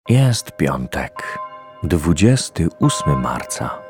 Jest piątek, 28 marca.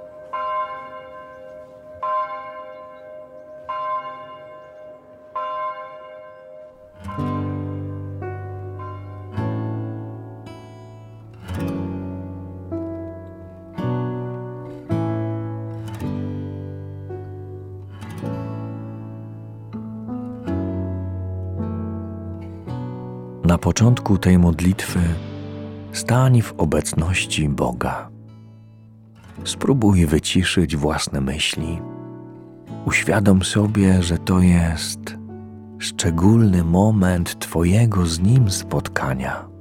Na początku tej modlitwy stań w obecności Boga. Spróbuj wyciszyć własne myśli. Uświadom sobie, że to jest szczególny moment Twojego z Nim spotkania.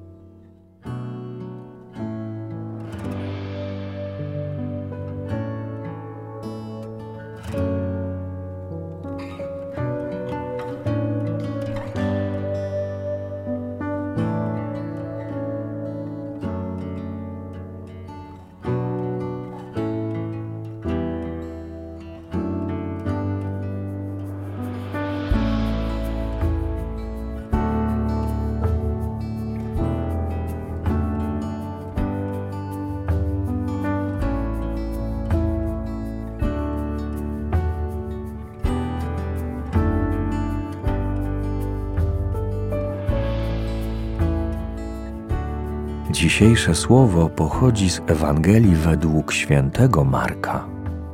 Dzisiejsze słowo pochodzi z Ewangelii według świętego Marka.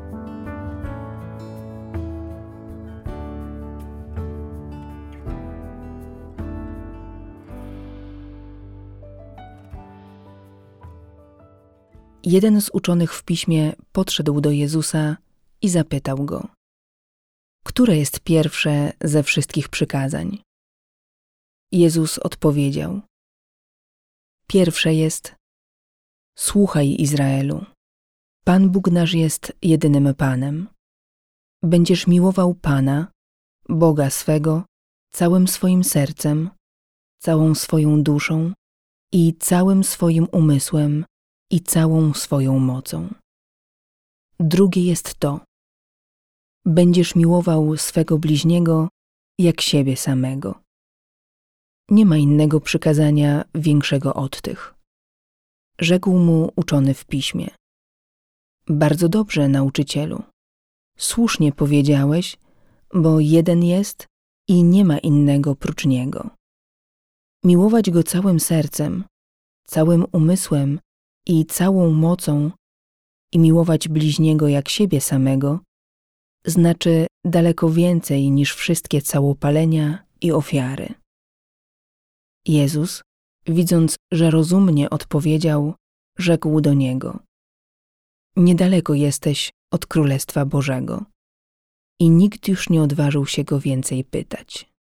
Jeden z uczonych w piśmie podszedł do Jezusa i zapytał go: które jest pierwsze ze wszystkich przykazań? Jezus odpowiedział: pierwsze jest: słuchaj, Izraelu, Pan Bóg nasz jest jedynym Panem. Będziesz miłował Pana, Boga swego, całym swoim sercem, całą swoją duszą i całym swoim umysłem i całą swoją mocą. Drugie jest to: będziesz miłował swego bliźniego jak siebie samego. Nie ma innego przykazania większego od tych. Rzekł mu uczony w piśmie: bardzo dobrze, nauczycielu. Słusznie powiedziałeś, bo jeden jest i nie ma innego prócz niego. Miłować go całym sercem, całym umysłem i całą mocą i miłować bliźniego jak siebie samego znaczy daleko więcej niż wszystkie całopalenia i ofiary. Jezus, widząc, że rozumnie odpowiedział, rzekł do niego: niedaleko jesteś od Królestwa Bożego. I nikt już nie odważył się go więcej pytać.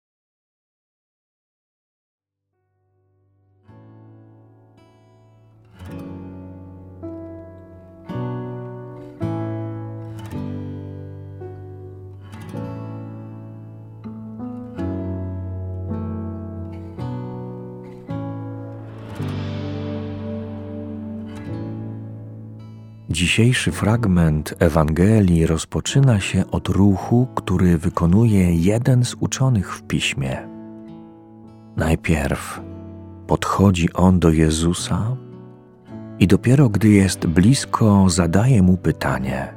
Dzisiejszy fragment Ewangelii rozpoczyna się od ruchu, który wykonuje jeden z uczonych w piśmie. Najpierw podchodzi on do Jezusa i dopiero gdy jest blisko, zadaje mu pytanie.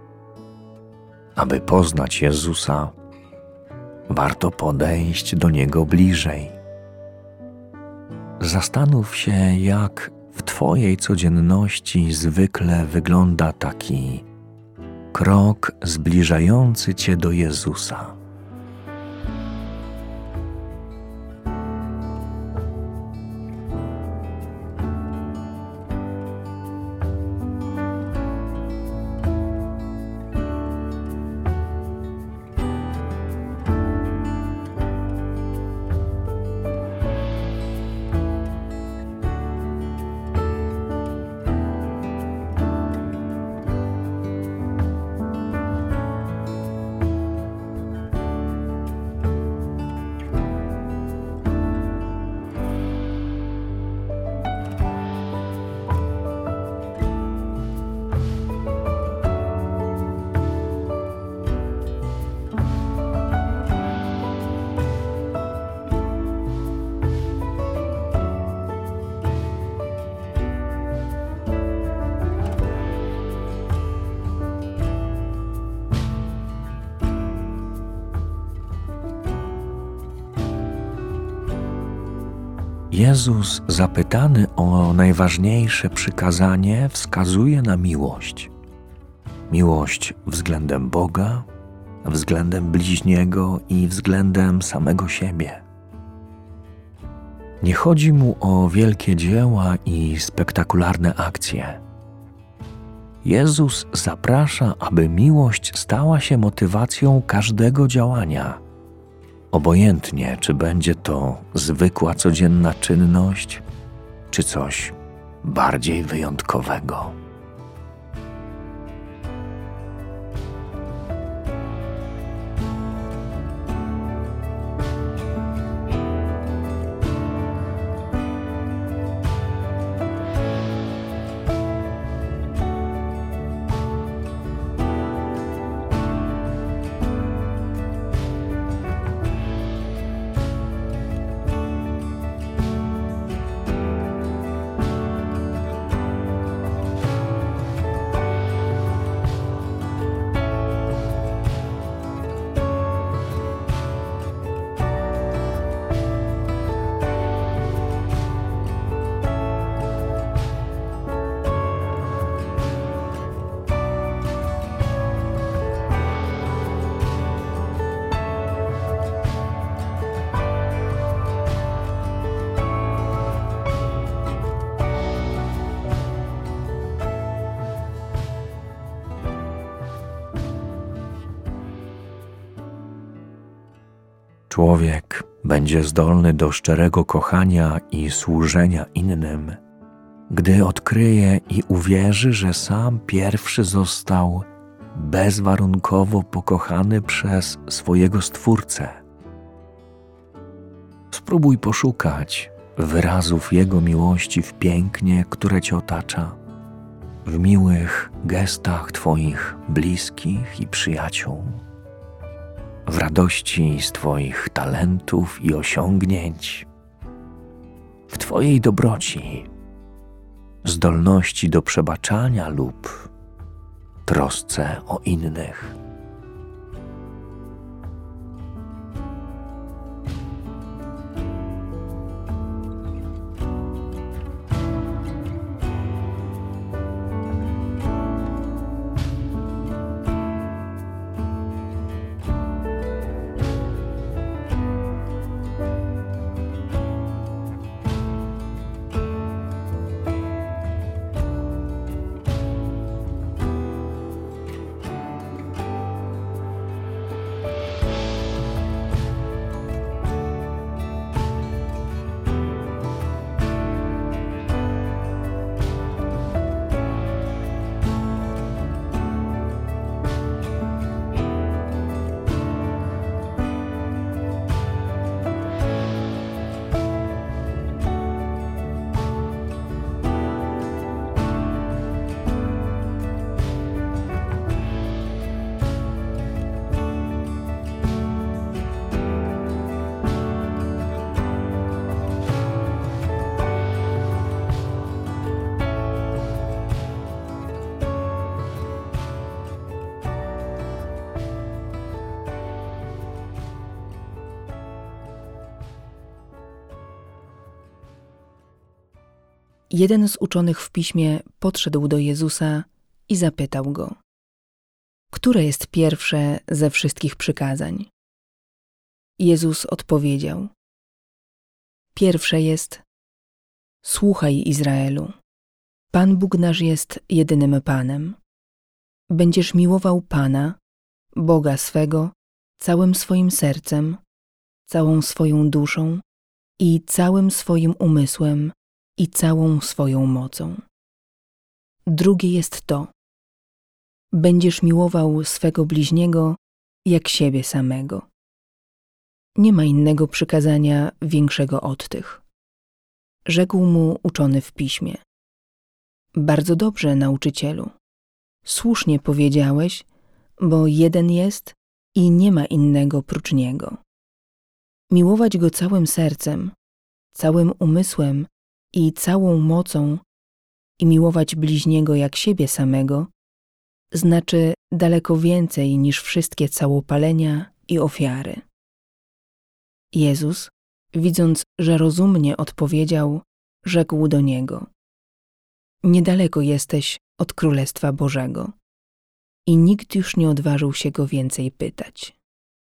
Aby poznać Jezusa, warto podejść do Niego bliżej. Zastanów się, jak w Twojej codzienności zwykle wygląda taki krok zbliżający Cię do Jezusa. Jezus, zapytany o najważniejsze przykazanie, wskazuje na miłość. Miłość względem Boga, względem bliźniego i względem samego siebie. Nie chodzi mu o wielkie dzieła i spektakularne akcje. Jezus zaprasza, aby miłość stała się motywacją każdego działania. Obojętnie, czy będzie to zwykła codzienna czynność, czy coś bardziej wyjątkowego. Człowiek będzie zdolny do szczerego kochania i służenia innym, gdy odkryje i uwierzy, że sam pierwszy został bezwarunkowo pokochany przez swojego Stwórcę. Spróbuj poszukać wyrazów Jego miłości w pięknie, które Cię otacza, w miłych gestach Twoich bliskich i przyjaciół, w radości z Twoich talentów i osiągnięć, w Twojej dobroci, zdolności do przebaczania lub trosce o innych. Jeden z uczonych w piśmie podszedł do Jezusa i zapytał go: które jest pierwsze ze wszystkich przykazań? Jezus odpowiedział: pierwsze jest: słuchaj, Izraelu, Pan Bóg nasz jest jedynym Panem. Będziesz miłował Pana, Boga swego, całym swoim sercem, całą swoją duszą i całym swoim umysłem i całą swoją mocą. Drugie jest to: będziesz miłował swego bliźniego jak siebie samego. Nie ma innego przykazania większego od tych. Rzekł mu uczony w piśmie: bardzo dobrze, nauczycielu. Słusznie powiedziałeś, bo jeden jest i nie ma innego prócz niego. Miłować go całym sercem, całym umysłem i całą mocą i miłować bliźniego jak siebie samego znaczy daleko więcej niż wszystkie całopalenia i ofiary. Jezus, Widząc, że rozumnie odpowiedział, rzekł do niego: niedaleko jesteś od Królestwa Bożego. I nikt już nie odważył się go więcej pytać.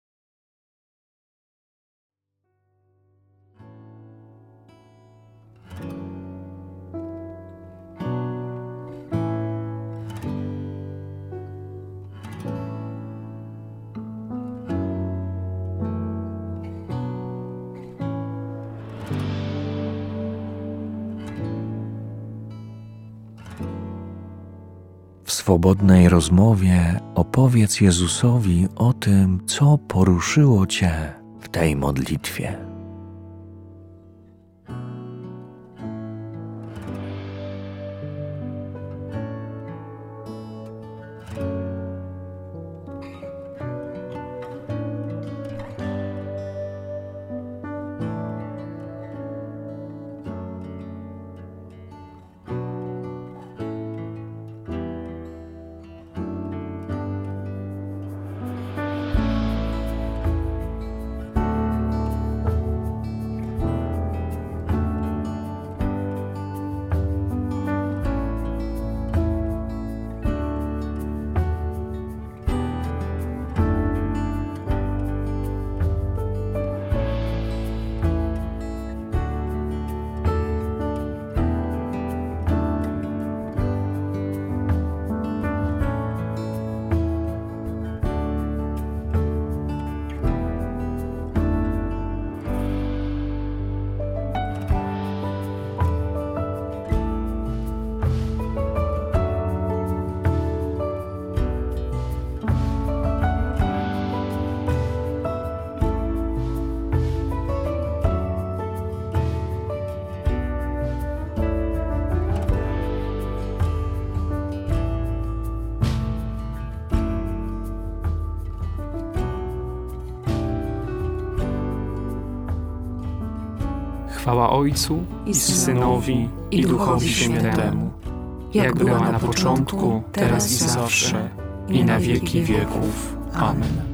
W swobodnej rozmowie opowiedz Jezusowi o tym, co poruszyło Cię w tej modlitwie. Chwała Ojcu i Synowi, i Duchowi Świętemu, jak była na początku, teraz i zawsze, i na wieki wieków. Amen.